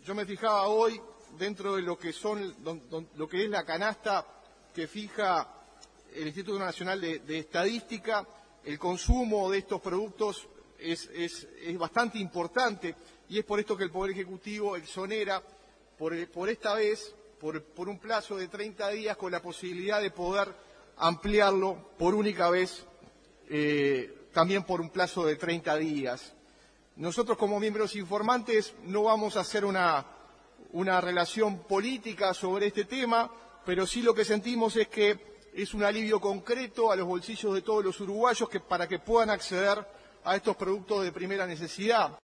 Yo me fijaba hoy, dentro de lo que es la canasta que fija el Instituto Nacional de Estadística, el consumo de estos productos es bastante importante, y es por esto que el Poder Ejecutivo exonera por esta vez, por un plazo de 30 días, con la posibilidad de poder ampliarlo por única vez, también por un plazo de 30 días. Nosotros, como miembros informantes, no vamos a hacer una relación política sobre este tema, pero sí lo que sentimos es que es un alivio concreto a los bolsillos de todos los uruguayos para que puedan acceder a estos productos de primera necesidad.